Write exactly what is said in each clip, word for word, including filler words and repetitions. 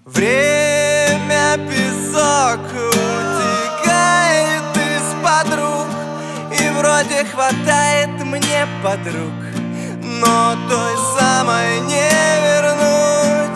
Время песок утекает из-под рук, и вроде хватает мне подруг, но той самой не вернуть.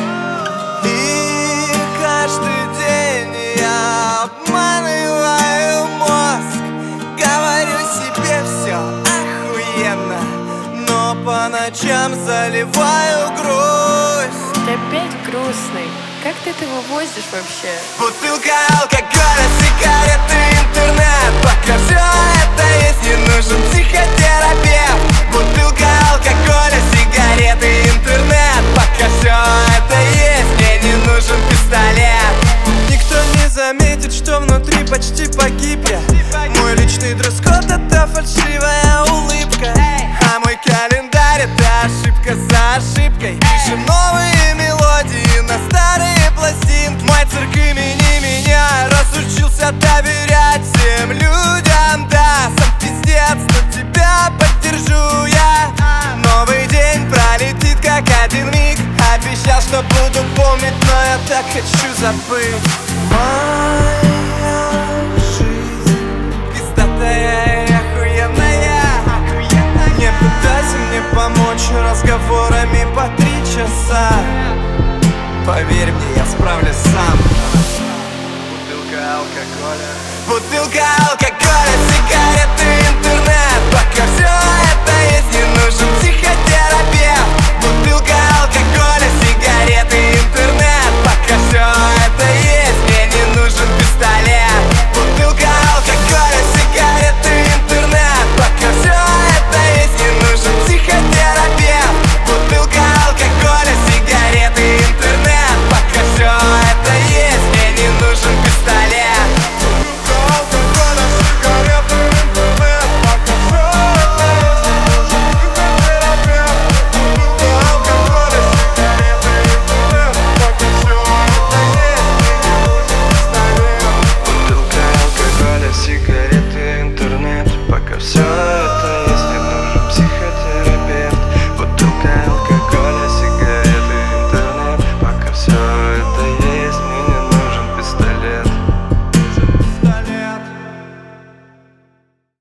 И каждый день я обманываю мозг, говорю себе все охуенно, но по ночам заливаю грусть. Ты опять грустный. Как ты это вывозишь вообще? Бутылка алкоголя, сигареты, интернет. Пока все это есть, не нужен психотерапевт. Бутылка алкоголя, сигареты, интернет. Пока все это есть, мне не нужен пистолет. Никто не заметит, что внутри почти погиб я. Мой личный дресс-код — это фальшивая улыбка, а мой календарь — это ошибка за ошибкой. Пишем новые мелодии на старые пластинки. Мой цирк имени меня разучился доверять всем людям. Да, сам пиздец, но тебя поддержу я. Новый день пролетит как один миг. Обещал, что буду помнить, но я так хочу забыть. Моя жизнь пиздатая и охуенная. Не пытайся мне помочь разговорами по три часа. Поверь мне, я справлюсь сам. Бутылка алкоголя, бутылка алкоголя, сигареты, интернет. Пока все это есть, не нужен психотерапевт.